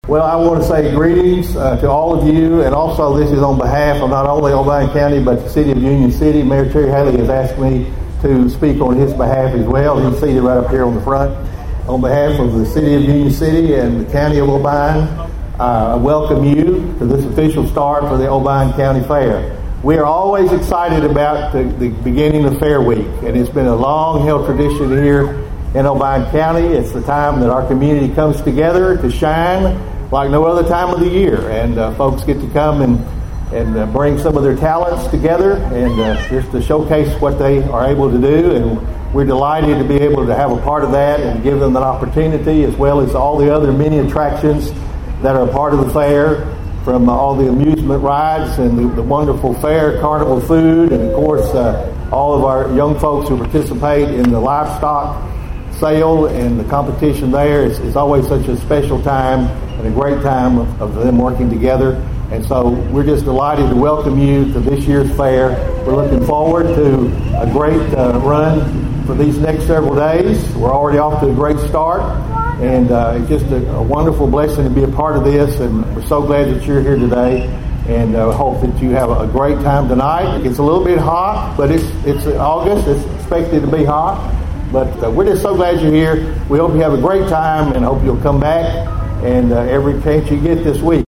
Well, I want to say greetings to all of you, and also this is on behalf of not only Obion County but the City of Union City. Mayor Terry Haley has asked me to speak on his behalf as well. He's seated right up here on the front. On behalf of the City of Union City and the County of Obion, I welcome you to this official start for the Obion County Fair. We are always excited about the beginning of Fair Week, and it's been a long-held tradition here in Obion County. It's the time that our community comes together to shine like no other time of the year, and folks get to come and bring some of their talents together and just to showcase what they are able to do, and we're delighted to be able to have a part of that and give them an opportunity, as well as all the other many attractions that are a part of the fair, from all the amusement rides and the wonderful fair, carnival food, and of course all of our young folks who participate in the livestock sale and the competition there. It's always such a special time and a great time of them working together. And so we're just delighted to welcome you to this year's fair. We're looking forward to a great run for these next several days. We're already off to a great start, and it's just a wonderful blessing to be a part of this, and we're so glad that you're here today, and hope that you have a great time tonight. It's a little bit hot, but it's August. It's expected to be hot. But we're just so glad you're here. We hope you have a great time and hope you'll come back and every chance you get this week.